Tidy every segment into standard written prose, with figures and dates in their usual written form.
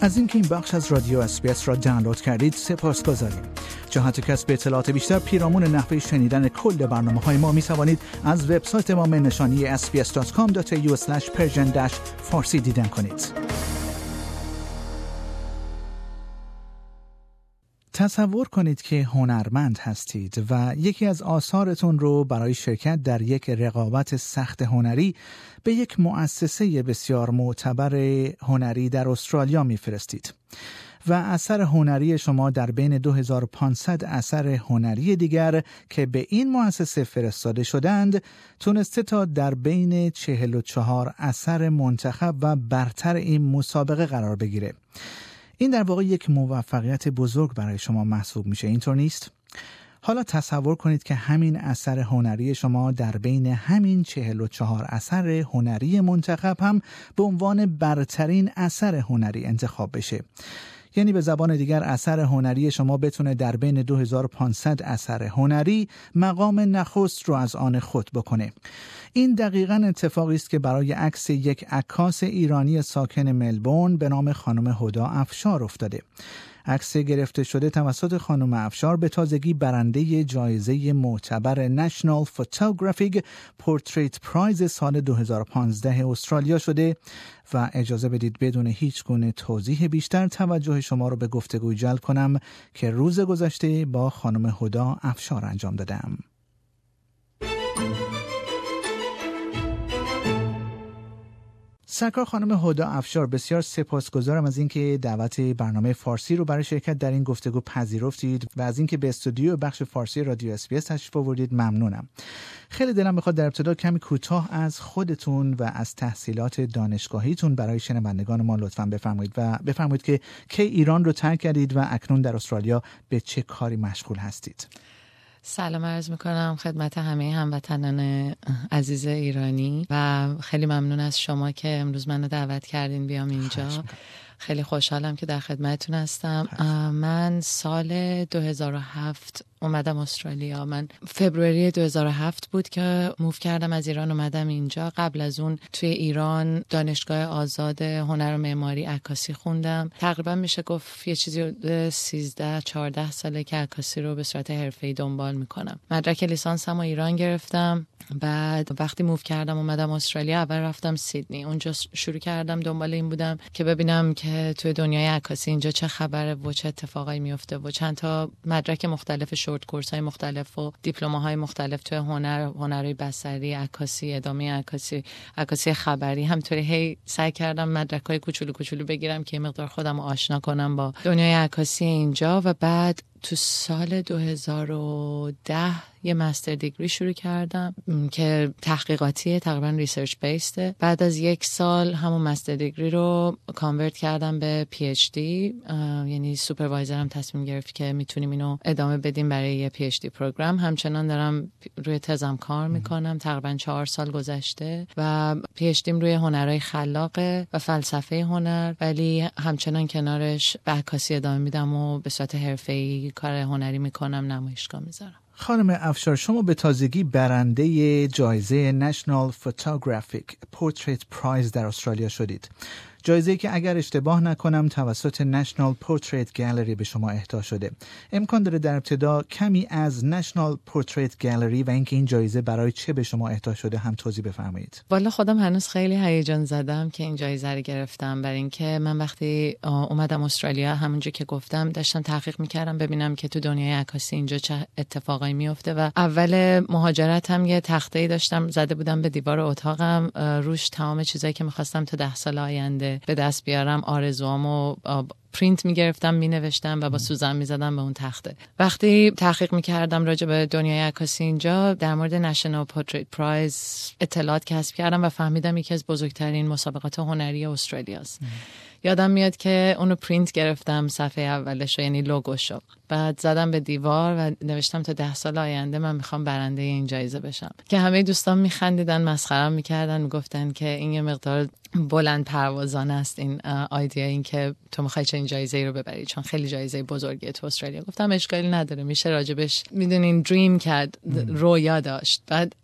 از اینکه این بخش از رادیو اس‌بی‌اس را دانلود کردید سپاسگزاریم. جهت کسب اطلاعات بیشتر پیرامون نحوه شنیدن کل برنامه‌های ما می‌توانید از وبسایت ما نشانی sbs.com.au/persian-farsi دیدن کنید. تصور کنید که هنرمند هستید و یکی از آثارتون رو برای شرکت در یک رقابت سخت هنری به یک مؤسسه بسیار معتبر هنری در استرالیا میفرستید و اثر هنری شما در بین 2500 اثر هنری دیگر که به این مؤسسه فرستاده شدند تونسته تا در بین 44 اثر منتخب و برتر این مسابقه قرار بگیره. این در واقع یک موفقیت بزرگ برای شما محسوب میشه، اینطور نیست؟ حالا تصور کنید که همین اثر هنری شما در بین همین 44 اثر هنری منتخب هم به عنوان برترین اثر هنری انتخاب بشه. یعنی به زبان دیگر اثر هنری شما بتونه در بین 2500 اثر هنری مقام نخست رو از آن خود بکنه. این دقیقاً اتفاقی است که برای عکس یک عکاس ایرانی ساکن ملبورن به نام خانم هدا افشار افتاده. عکس گرفته شده توسط خانم افشار به تازگی برنده جایزه معتبر National Photographic Portrait Prize سال 2015 استرالیا شده و اجازه بدید بدون هیچ گونه توضیح بیشتر توجه شما رو به گفتگوی جلب کنم که روز گذشته با خانم هدا افشار انجام دادم. سرکار خانم هدا افشار، بسیار سپاسگزارم از اینکه دعوت برنامه فارسی رو برای شرکت در این گفتگو پذیرفتید و از اینکه به استودیو بخش فارسی رادیو اس‌بی‌اس تشریف آوردید. ممنونم. خیلی دلم میخواد در ابتدا کمی کوتاه از خودتون و از تحصیلات دانشگاهیتون برای شنوندگان ما لطفاً بفرمایید و بفرمایید که کی ایران رو ترک کردید و اکنون در استرالیا به چه کاری مشغول هستید. سلام عرض میکنم خدمت همه هموطنان عزیز ایرانی و خیلی ممنون از شما که امروز منو دعوت کردین بیام اینجا. خیلی خوشحالم که در خدمتتون هستم. من سال 2007 اومدم استرالیا. من فبروری 2007 بود که موو کردم از ایران اومدم اینجا. قبل از اون توی ایران دانشگاه آزاد هنر و معماری عکاسی خوندم. تقریبا میشه گفت یه چیزی 13-14 ساله که عکاسی رو به صورت حرفه‌ای دنبال میکنم. مدرک لیسانسم رو ایران گرفتم. بعد وقتی موو کردم اومدم استرالیا، اول رفتم سیدنی. اونجا شروع کردم دنبال این بودم که ببینم که توی دنیای عکاسی اینجا چه خبره و چه اتفاقایی میفته و چند تا مدرک مختلف شورت کورس‌های مختلف و دیپلم‌های مختلف توی هنرهای بصری، عکاسی، ادامه عکاسی خبری، همینطوری هی سعی کردم مدرک‌های کوچولو بگیرم که یه مقدار خودم رو آشنا کنم با دنیای عکاسی اینجا. و بعد تو سال 2010 یه مستر دیگری شروع کردم که تحقیقاتیه، تقریبا ریسرچ بیسته. بعد از یک سال همون مستر دیگری رو کانورت کردم به پی اچ دی، یعنی سوپروایزرم تصمیم گرفت که میتونیم اینو ادامه بدیم برای یه پی اچ دی پروگرام. همچنان دارم روی تزم کار میکنم، تقریبا 4 سال گذشته و پی اچ دیم روی هنرهای خلاقه و فلسفه هنر، ولی همچنان کنارش به عکاسی ادامه میدم و به صورت حرفه‌ای کار هنری میکنم، نمایشگاه میذارم. خانم افشار، شما به تازگی برنده جایزه National Photographic Portrait Prize در استرالیا شدید. جایزه‌ای که اگر اشتباه نکنم توسط National Portrait Gallery به شما اهدا شده. امکان داره در ابتدا کمی از National Portrait Gallery و اینکه این جایزه برای چه به شما اهدا شده هم توضیح بفرمایید؟ والا خودم هنوز خیلی هیجان زدم که این جایزه رو گرفتم، برای اینکه من وقتی اومدم استرالیا همونجا که گفتم داشتم تحقیق میکردم ببینم که تو دنیای عکاسی اینجا چه اتفاقایی میفته و اول مهاجرتم یه تخته‌ای داشتم زده بودم به دیوار اتاقم، روش تمام چیزایی که می‌خواستم تا 10 سال آینده به دست بیارم، آرزوامو پرینت میگرفتم، مینوشتم و با سوزن میزدم به اون تخته. وقتی تحقیق میکردم راجع به دنیای عکاسی اینجا در مورد نشنال پورتریت پرایز اطلاعات کسب کردم و فهمیدم یکی از بزرگترین مسابقات هنری استرالیاست. یادم میاد که اونو پرینت گرفتم، صفحه اولش رو، یعنی لوگوشو، بعد زدم به دیوار و نوشتم تا 10 سال آینده من میخوام برنده این جایزه بشم. که همه دوستان میخندیدن، مسخره‌ام میکردن، میگفتن که این یه مقدار بلند پروازانه است این ایده، این که تو میخوای چه این جایزه رو ببری، چون خیلی جایزه بزرگیه تو استرالیا. گفتم اشکالی نداره، میشه راجبش میدونین دریم کرد، رویا داشت. بعد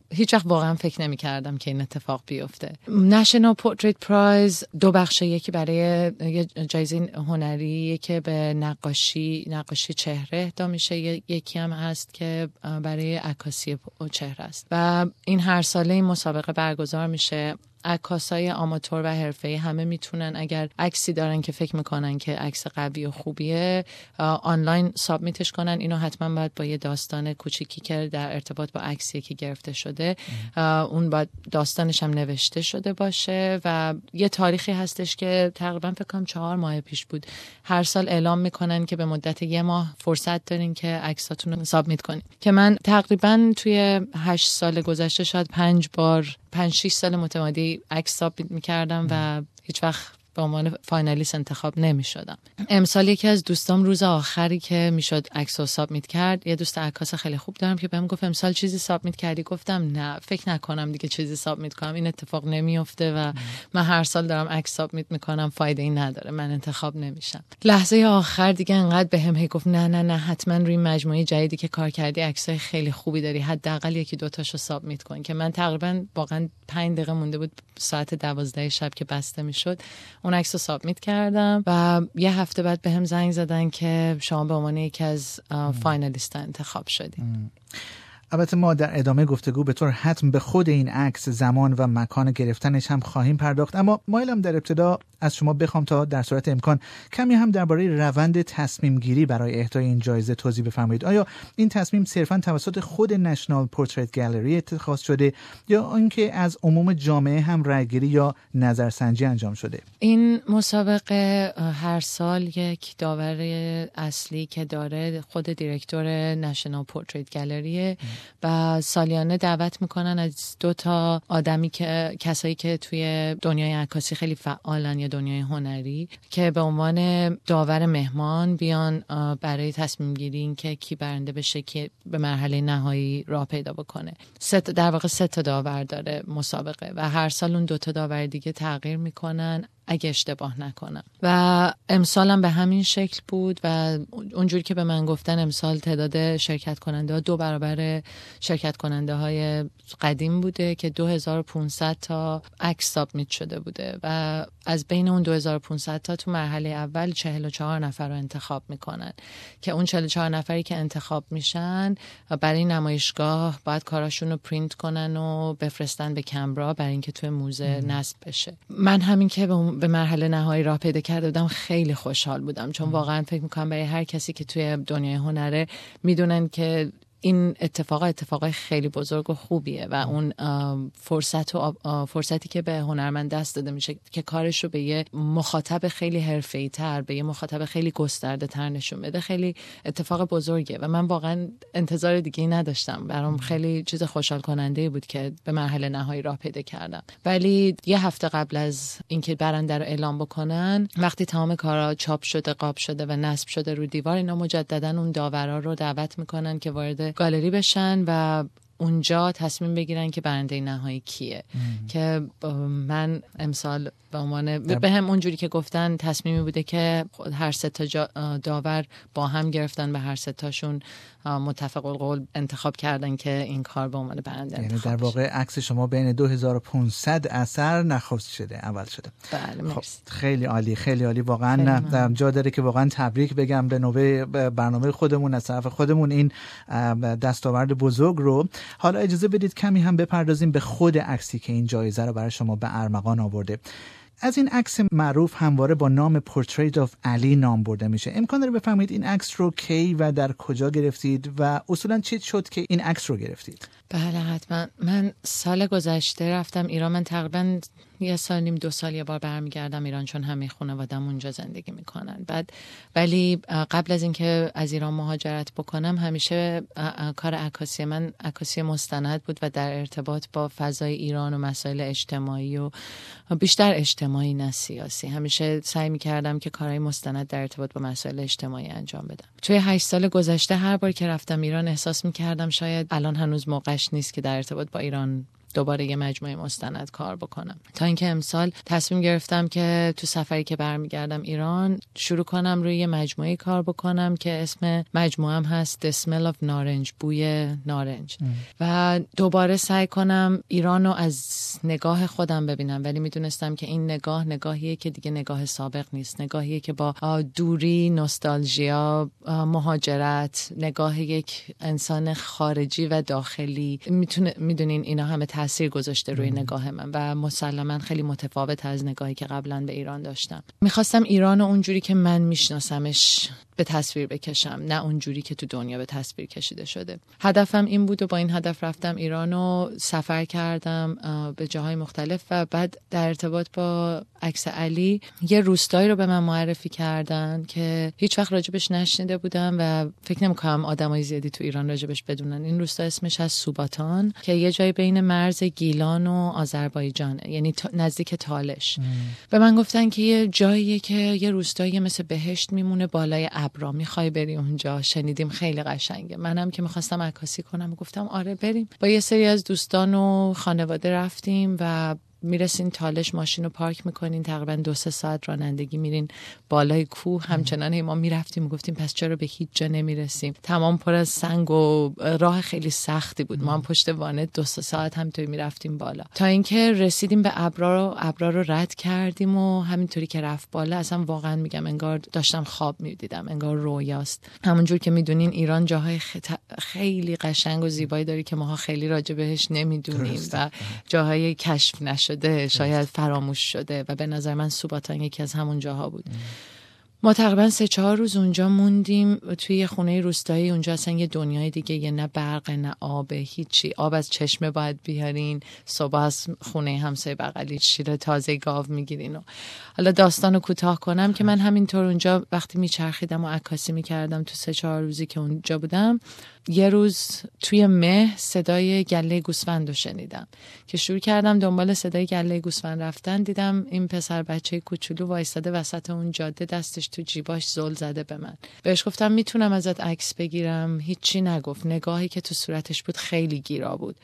هیچ وقت واقعا فکر نمی کردم که این اتفاق بیفته. نشنال پورتریت پرایز 2 بخشه، یکی برای جایزه هنری که به نقاشی چهره اهدا میشه، یکی هم هست که برای عکاسی چهره است و این هر ساله این مسابقه برگزار میشه. عکاسای آماتور و حرفه‌ای همه میتونن اگر عکسی دارن که فکر میکنن که عکس قوی و خوبیه آنلاین سابمیتش کنن. اینو حتما باید با یه داستان کوچیکی که در ارتباط با عکسی که گرفته شده اون باید داستانش هم نوشته شده باشه و یه تاریخی هستش که تقریبا فکر کنم 4 ماه پیش بود هر سال اعلام میکنن که به مدت 1 ماه فرصت دارین که عکساتون رو سابمیت کنین. که من تقریبا توی 8 سال گذشته شاید 5-6 سال متمادی عکس سابمیت میکردم و هیچ وقت به عنوان فاینالیست انتخاب نمی شدم. امسال یکی از دوستام روز آخری که میشد عکس رو سابمیت کرد، یه دوست عکاس خیلی خوب دارم که بهم گفت امسال چیزی سابمیت کردی؟ گفتم نه، فکر نکنم دیگه چیزی سابمیت کنم، این اتفاق نمیفته و من هر سال دارم عکس سابمیت میکنم، فایده ای نداره، من انتخاب نمیشم. لحظه آخر دیگه انقدر بهم گفت نه حتما روی مجموعه جدیدی که کار کردی عکسای خیلی خوبی داری، حداقل 1-2 تاشو سابمیت کن. که من تقریبا واقعا 5 دقیقه مونده بود ساعت 12 شب که بسته میشد اون عکس رو سابمیت کردم و یه هفته بعد بهم زنگ زدن که شما به عنوان یکی از فاینالیست انتخاب شدی. البته ما در ادامه گفتگو به طور حتم به خود این عکس، زمان و مکان گرفتنش هم خواهیم پرداخت، اما مایلم در ابتدا از شما بخوام تا در صورت امکان کمی هم درباره روند تصمیم گیری برای اهدای این جایزه توضیح بفرمایید. آیا این تصمیم صرفاً توسط خود نشنال پورتریت گالری اتخاذ شده یا اینکه از عموم جامعه هم رأیگیری یا نظرسنجی انجام شده؟ این مسابقه هر سال یک داور اصلی که داره خود دیرکتور نشنال پورتریت گالری و سالیانه دعوت میکنن از 2 تا آدمی که کسایی که توی دنیای عکاسی خیلی فعالن یا دنیای هنری که به عنوان داور مهمان بیان برای تصمیم گیری این که کی برنده بشه که به مرحله نهایی راه پیدا بکنه. در واقع 3 تا داور داره مسابقه و هر سال اون 2 تا داور دیگه تغییر میکنن اگه اشتباه نکنم و امسال هم به همین شکل بود و اونجوری که به من گفتن امسال تعداد شرکت کننده ها 2 برابر شرکت کننده های قدیم بوده که 2500 تا عکس سابمیت شده بوده و از بین اون 2500 تا تو مرحله اول 44 نفر رو انتخاب میکنن که اون 44 نفری که انتخاب میشن برای نمایشگاه باید کاراشون رو پرینت کنن و بفرستن به کمبرا برای اینکه توی موزه نصب بشه. من همین که به مرحله نهایی راه پیدا کرده بودم خیلی خوشحال بودم، چون واقعا فکر میکنم برای هر کسی که توی دنیای هنره میدونن که این اتفاق خیلی بزرگ و خوبیه و اون فرصتی که به هنرمند دست داده میشه که کارش رو به یه مخاطب خیلی حرفه‌ای تر، به یه مخاطب خیلی گسترده تر نشون بده، خیلی اتفاق بزرگه و من واقعا انتظار دیگه نداشتم. برام خیلی چیز خوشحال کننده بود که به مرحله نهایی راه پیدا کردم. ولی یه هفته قبل از اینکه برنده رو اعلام بکنن، وقتی تمام کارا چاپ شده، قاب شده و نصب شده رو دیوار، اینا مجددا اون داورا رو دعوت میکنن که وارد گالری بشن و اونجا تصمیم بگیرن که برنده نهایی کیه. که من امسال به عنوان به هم اونجوری که گفتن تصمیمی بوده که هر 3 تا داور با هم گرفتن و هر 3 تاشون متفق القول انتخاب کردن که این کار به عنوان برنده یعنی در واقع عکس شما بین 2500 اثر نخست شده، اول شده. بله خب خیلی عالی، خیلی عالی واقعا. جا داره که واقعا تبریک بگم به نوبه برنامه خودمون، از طرف خودمون این دستاورد بزرگ رو. حالا اجازه بدید کمی هم بپردازیم به خود عکسی که این جایزه رو برای شما به ارمغان آورده. از این عکس معروف همواره با نام پورتریت آف علی نام برده میشه. امکان داره بفهمید این عکس رو کی و در کجا گرفتید و اصولا چی شد که این عکس رو گرفتید؟ بله حتما. من سال گذشته رفتم ایران. من تقریبا 1.5 سال 2 سال یه بار برمیگردم ایران، چون همه خانواده‌ام اونجا زندگی میکنن. ولی قبل از اینکه از ایران مهاجرت بکنم همیشه کار عکاسی من عکاسی مستند بود و در ارتباط با فضای ایران و مسائل اجتماعی و بیشتر اجتماعی نه سیاسی. همیشه سعی میکردم که کارهای مستند در ارتباط با مسائل اجتماعی انجام بدم. توی 8 سال گذشته هر بار که رفتم ایران احساس میکردم شاید الان هنوز موقعش نیست که در ارتباط با ایران دوباره یه مجموعه مستند کار بکنم، تا اینکه امسال تصمیم گرفتم که تو سفری که برمیگردم ایران شروع کنم روی یه مجموعه کار بکنم که اسم مجموعه‌ام هست The Smell of نارنج، بوی نارنج. و دوباره سعی کنم ایران رو از نگاه خودم ببینم، ولی میدونستم که این نگاهیه که دیگه نگاه سابق نیست، نگاهیه که با دوری، نوستالژیا، مهاجرت، نگاه یک انسان خارجی و داخلی میدونین اینا همه تاثیر گذاشته روی نگاه من و مسلماً خیلی متفاوت از نگاهی که قبلا به ایران داشتم. میخواستم ایران رو اونجوری که من میشناسمش به تصویر بکشم، نه اونجوری که تو دنیا به تصویر کشیده شده. هدفم این بود و با این هدف رفتم ایران و سفر کردم به جاهای مختلف و بعد در ارتباط با عکس علی یه روستایی رو به من معرفی کردن که هیچ وقت راجبش نشنیده بودم و فکر نمی‌کنم آدمای زیادی تو ایران راجبش بدونن. این روستا اسمش از سوباتان که یه جای بین مرز گیلان و آذربایجانه، یعنی نزدیک تالش. به من گفتن که یه جاییه که یه روستایی مثل بهشت میمونه بالای ابرا، میخوای بری اونجا؟ شنیدیم خیلی قشنگه. منم که میخواستم عکاسی کنم گفتم آره بریم. با یه سری از دوستان و خانواده رفتیم و میرسین تالش، ماشین رو پارک میکنین، تقریبا 2-3 ساعت رانندگی میرین بالای کوه. همچنان ما میرفتیم و گفتیم پس چرا به هیچ جا نمیرسیم؟ تمام پر از سنگ و راه خیلی سختی بود. ما هم پشت وانت 2-3 ساعت همینطوری میرفتیم بالا تا اینکه رسیدیم به ابرا رو رد کردیم و همینطوری که رفت بالا اصلا واقعا میگم انگار داشتم خواب میدیدم، انگار رویاست. همونجور که میدونین ایران جاهای خیلی قشنگ و زیبایی داره که ماها خیلی راجع بهش نمیدونیم و جاهای کشف نشده، شاید فراموش شده و به نظر من سوباتان یکی از همون جاها بود. ما تقریبا 3-4 روز اونجا موندیم توی یه خونه روستایی. اونجا اصلا یه دنیای دیگه، یه نه برق نه آب، هیچی. آب از چشمه باید بیارین، صبح از خونه همسایه بغلی شیر تازه گاو میگیرین. و حالا داستانو کوتاه کنم که من همینطور اونجا وقتی میچرخیدم و عکاسی میکردم تو 3-4 روزی که اونجا بودم، یه روز توی مه صدای گله گوسفند رو شنیدم که شروع کردم دنبال صدای گله گوسفند رفتن. دیدم این پسر بچه کوچولو وایساده وسط اون جاده، دستش تو جیباش زل زده به من. بهش گفتم میتونم ازت عکس بگیرم؟ هیچی نگفت. نگاهی که تو صورتش بود خیلی گیرا بود.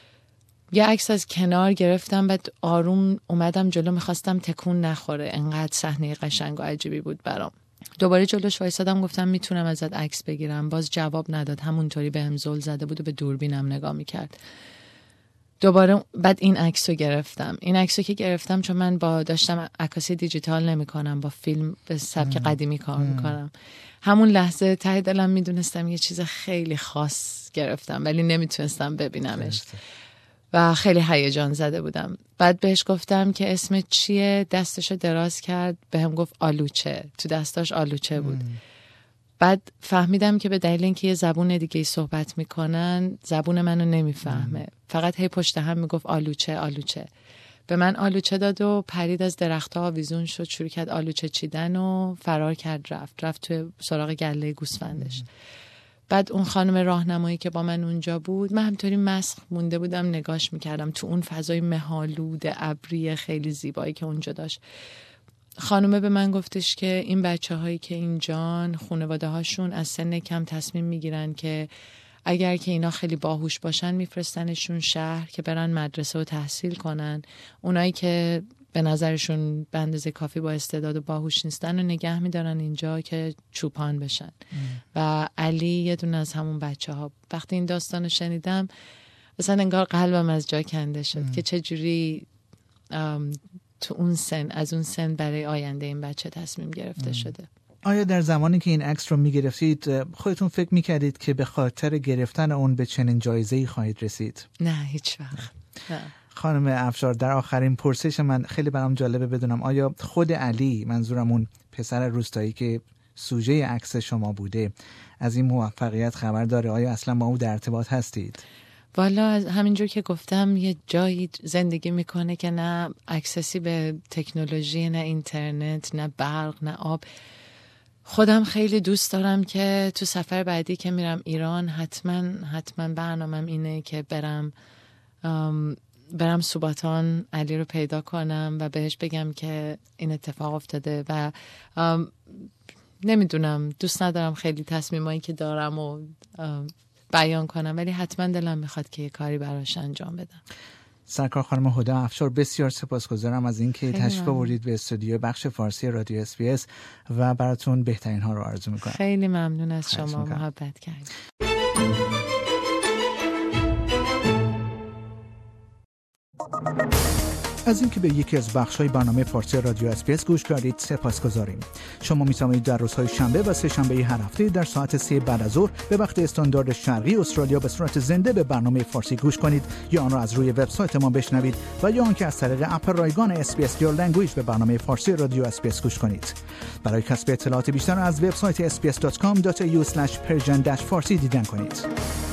یه عکس از کنار گرفتم، بعد آروم اومدم جلو، میخواستم تکون نخوره، انقدر صحنه قشنگ و عجیبی بود برام. دوباره جلوش وایسادم، گفتم میتونم ازت عکس بگیرم؟ باز جواب نداد، همونطوری بهم زل زده بود و به دوربینم نگاه میکرد. دوباره بعد این عکسو گرفتم. این عکسو که گرفتم چون من داشتم عکاسی دیجیتال نمیکنم، با فیلم به سبک قدیمی کار میکنم. همون لحظه ته دلم میدونستم یه چیز خیلی خاص گرفتم ولی نمیتونستم ببینمش و خیلی هیجان زده بودم. بعد بهش گفتم که اسم چیه؟ دستشو دراز کرد بهم گفت آلوچه. تو دستاش آلوچه بود. بعد فهمیدم که به دلیل اینکه یه زبون دیگه ای صحبت میکنن زبون منو نمیفهمه، فقط هی پشت هم میگفت آلوچه آلوچه. به من آلوچه داد و پرید از درخت‌ها آویزون شد، شروع کرد آلوچه چیدن و فرار کرد، رفت توی سراغ گله گوسفندش. بعد اون خانم راهنمایی که با من اونجا بود، من همطوری مسخ مونده بودم نگاش میکردم تو اون فضای مه‌آلود ابری خیلی زیبایی که اونجا داشت. خانومه به من گفتش که این بچه‌هایی که اینجان خانواده هاشون از سن کم تصمیم میگیرن که اگر که اینا خیلی باهوش باشن میفرستنشون شهر که برن مدرسه و تحصیل کنن، اونایی که به نظرشون به اندازه کافی با استعداد و باهوش نیستن و نگه میدارن اینجا که چوپان بشن. و علی یه دونه از همون بچه‌ها. وقتی این داستانو شنیدم اصلا انگار قلبم از جا کنده شد که چه جوری تو اون سن، از اون سن برای آینده این بچه تصمیم گرفته شده. آیا در زمانی که این عکس رو می‌گرفتید خودتون فکر می‌کردید که به خاطر گرفتن اون به چنین جایزه‌ای خواهید رسید؟ نه هیچ وقت. نه. خانم افشار، در آخرین پرسش من خیلی برام جالبه بدونم آیا خود علی، منظورم اون پسر روستایی که سوژه عکس شما بوده، از این موفقیت خبر داره؟ آیا اصلا با او در ارتباط هستید؟ والا همینجور که گفتم یه جایی زندگی میکنه که نه اکسسی به تکنولوژی، نه اینترنت، نه برق، نه آب. خودم خیلی دوست دارم که تو سفر بعدی که میرم ایران حتما برنامه‌م اینه که برم سوباتان، علی رو پیدا کنم و بهش بگم که این اتفاق افتاده و نمیدونم، دوست ندارم خیلی تصمیمایی که دارم و بیان کنم، ولی حتما دلم میخواد که یه کاری براش انجام بدم. سرکار خانم هدی افشار، بسیار سپاسگزارم از اینکه تشریف آوردید به استودیو بخش فارسی رادیو اس‌بی‌اس و براتون بهترین ها رو آرزو می‌کنم. خیلی ممنون از شما، محبت کردید. از اینکه به یکی از بخش‌های برنامه فارسی رادیو اس‌بی‌اس گوش کردید سپاسگزاریم. شما می‌توانید در روزهای شنبه و سه شنبه هر هفته در ساعت 3 بعد از ظهر به وقت استاندارد شرقی استرالیا به صورت زنده به برنامه فارسی گوش کنید یا آن را از روی وبسایت ما بشنوید و یا آنکه از طریق اپ رایگان اس‌بی‌اس Your Language به برنامه فارسی رادیو اس‌بی‌اس گوش کنید. برای کسب اطلاعات بیشتر از وبسایت sbs.com.au/persian-farsi دیدن کنید.